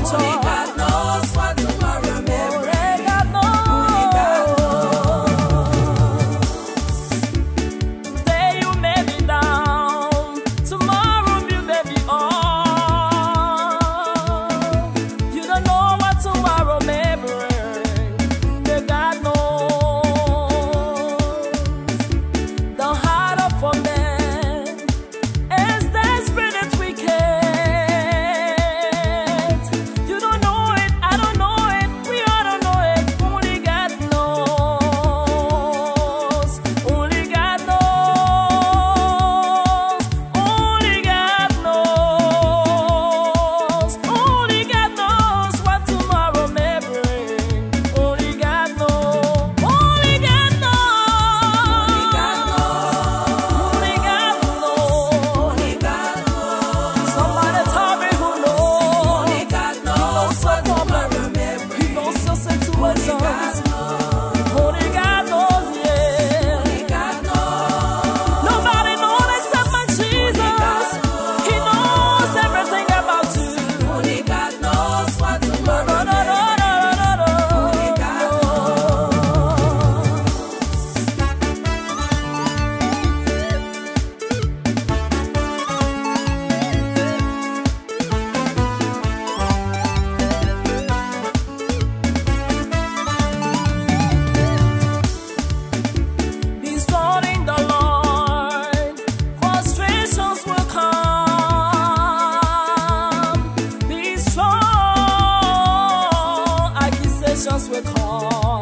future. Only God knows what tomorrow may bring. Only God knows. Today you may be down, tomorrow you may be up. You don't know what tomorrow may bring. Only God knows. The heart of a man is desperate and wicked. You don't know it, I don't know it, we all don't know it. Only God knows. Only God knows. Only God knows. Only God knows what tomorrow may bring. Only God knows. Only God knows. Only God knows. Only God knows. Somebody tell me who knows. Only God knows what tomorrow may He bring. knows your situations. God Only God knows, yeah. Only God knows. Nobody knows except my Jesus. He knows everything about you. Only God knows what No, tomorrow no, no, may no, no, no, no. Only God Be strong in the Lord. Frustrations will come. Be strong. Accusations will come.